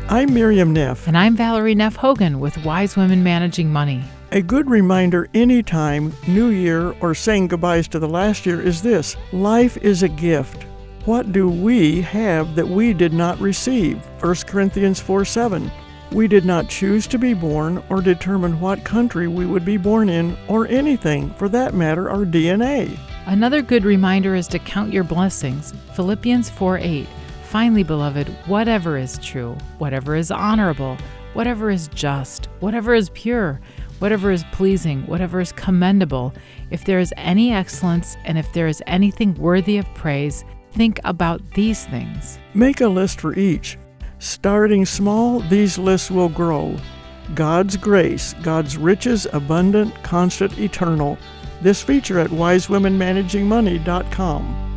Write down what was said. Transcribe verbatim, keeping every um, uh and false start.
I'm Miriam Neff. And I'm Valerie Neff Hogan with Wise Women Managing Money. A good reminder anytime, New Year, or saying goodbyes to the last year is this: life is a gift. What do we have that we did not receive? First Corinthians four seven. We did not choose to be born or determine what country we would be born in, or anything, for that matter, our D N A. Another good reminder is to count your blessings. Philippians four eight. Finally, beloved, whatever is true, whatever is honorable, whatever is just, whatever is pure, whatever is pleasing, whatever is commendable, if there is any excellence and if there is anything worthy of praise, think about these things. Make a list for each. Starting small, these lists will grow. God's grace, God's riches, abundant, constant, eternal. This feature at wise women managing money dot com.